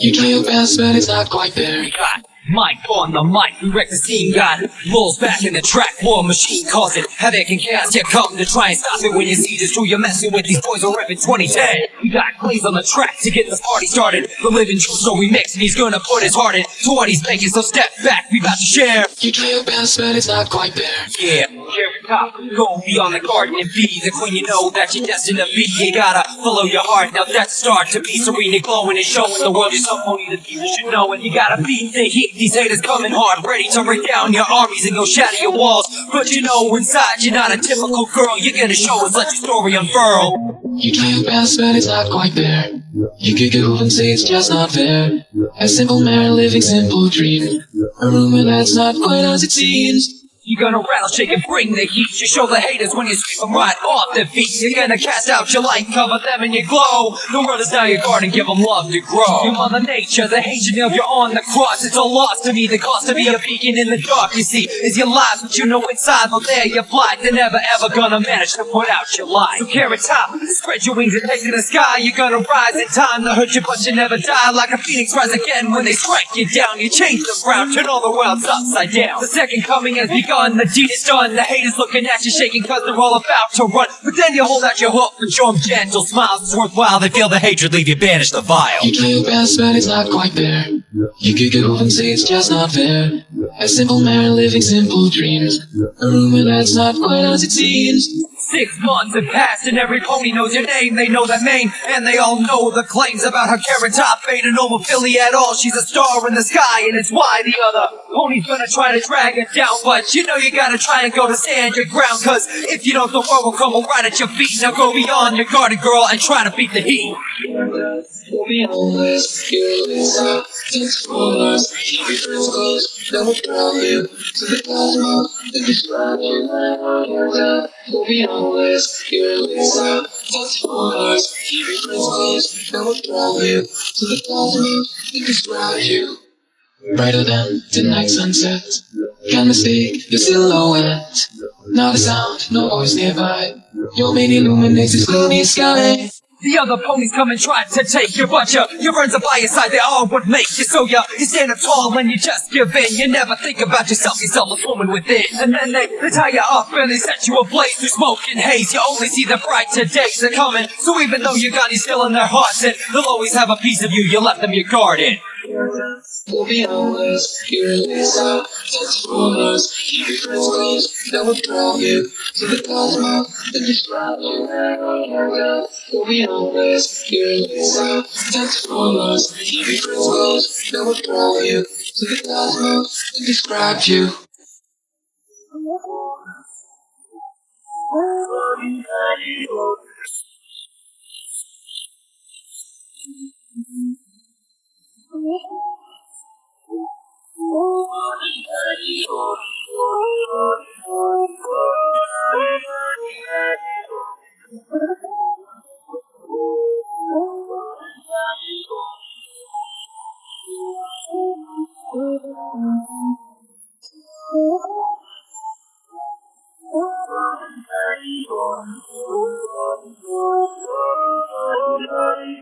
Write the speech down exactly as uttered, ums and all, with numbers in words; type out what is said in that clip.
You try your best, but it's not quite there. Got Mike on the mic, we wreck the scene. Got rolls back in the track, war machine causing havoc and chaos. You come to try and stop it when you see this true. You're messing with these boys who rep in twenty ten. We got Glaze on the track to get this party started. The living true story mix, and he's gonna put his heart in to what he's making. So step back, we about to share. You try your best, but it's not quite there. Yeah, Carrot Top, go beyond the garden and be the queen you know that you're destined to be. You gotta follow your heart, now that's the start to be serene and glowing and showing the world you're so only the people should know. And you gotta beat the heat, these haters coming hard, ready to break down your armies and go shatter your walls. But you know inside you're not a typical girl, you're gonna show us, let your story unfurl. You try your best, but it's not quite there. You kick a hoof and say it's just not fair. A simple man living simple dreams. A rumor that's not quite as it seems. You're gonna rattle, shake, and bring the heat. You show the haters when you sweep them right off their feet. You're gonna cast out your light, cover them in your glow. The world is now your garden, give them love to grow. Your mother nature, the hatred of you're on the cross. It's a loss to me, the cost to be a beacon in the dark. You see, is your life, but you know inside, well there you're blind. They're never ever gonna manage to put out your light. So Carrot Top, spread your wings and take to the sky. You're gonna rise in time to hurt you, but you never die. Like a phoenix rise again when they strike you down. You change the ground, turn all the worlds upside down. The second coming has begun. The deed is done, the haters looking at you shaking cause they're all about to run. But then you hold out your hook and show them gentle smiles. It's worthwhile, they feel the hatred, leave you banished the vile. You try your best, but it's not quite there. You kick a hoof and say it's just not fair. A simple man living simple dreams. A rumor that's not quite as it seems. Six months have passed and every pony knows your name. They know that name and they all know the claims about her. Carrot Top ain't a noble filly at all. She's a star in the sky and it's why the other pony's gonna try to drag her down. But you know you gotta try and go to stand your ground, cause if you don't, the world will crumble right at your feet. Now go beyond your garden, girl, and try to beat the heat. We'll be honest, you're Lisa. Thanks for us. Keep your friends close. Then we'll draw you to the cosmos and describe you. We'll be honest, you're Lisa. Thanks for us. Keep your friends close. Then we'll draw you to the cosmos and describe you. Brighter than the night sunset. Can't mistake your silhouette. Not a sound, no voice nearby. Your mane illuminates this gloomy sky. The other ponies come and try to take you, but your, your friends are by your side, they are what make you. So you, you stand up tall and you just give in. You never think about yourself, you selfless woman within. And then they, they tie you up and they set you ablaze through smoke and haze. You only see the brighter days are coming. So even though you're gone, you're still in their hearts, and they'll always have a piece of you, you left them your garden. We'll be honest, you're Lisa. Thanks for us. Keep your friends close. Then we'll draw you to the cosmos and describe you. We'll be honest, you're Lisa. Thanks for us. Keep your friends close. Then we'll draw you to the cosmos and describe you. Thank you.